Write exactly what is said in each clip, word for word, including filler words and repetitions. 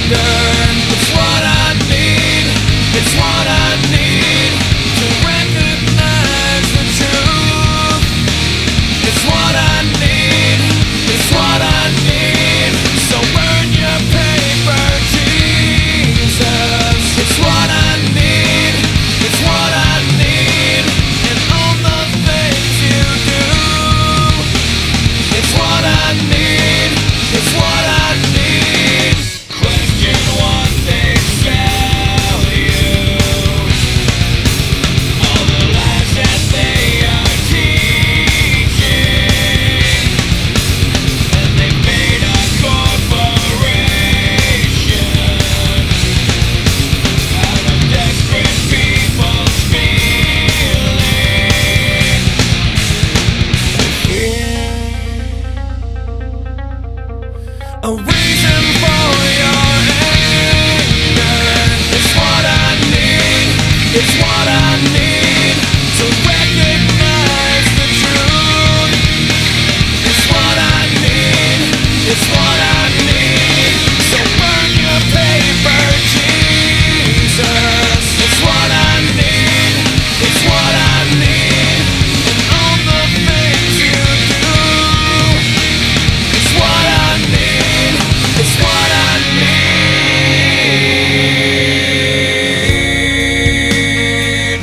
It's what I need, it's what I need to recognize the truth. It's what I need, it's what I need. So burn your paper, Jesus. It's what I need, it's what I need. And all the things you do. It's what I need, it's what I need. Question what they tell you, all the lies that they are teaching, and they made a corporation out of desperate people's feelings. A reason for your anger. It's what I need, it's what I need to recognize the truth. It's what I need, it's what I need. So burn your paper, Jesus. It's what I need, it's what I need. And all the things you do. It's what I need, it's what I need.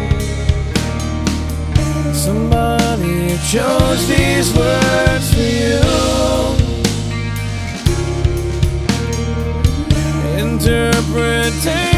Somebody chose these words for you. Interpretation.